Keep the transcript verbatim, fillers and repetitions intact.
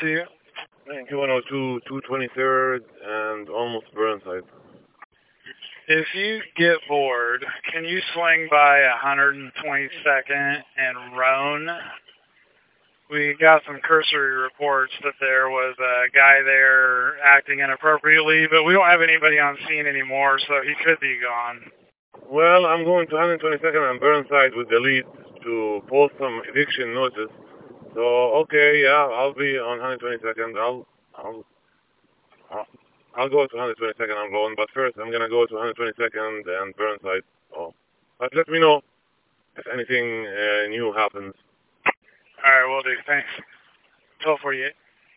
to you? two one oh two, two twenty-third, and almost Burnside. If you get bored, can you swing by one twenty-second and Roan? We got some cursory reports that there was a guy there acting inappropriately, but we don't have anybody on scene anymore, so he could be gone. Well, I'm going to one twenty-second and Burnside with the lead to post some eviction notice. So, okay, yeah, I'll be on one twenty-second. I'll, I'll, I'll, I'll go to one twenty-second. I'm going, but first I'm gonna go to one twenty-second and Burnside. Oh, but let me know if anything uh, new happens. All right, will do. Thanks. twelve forty-eight.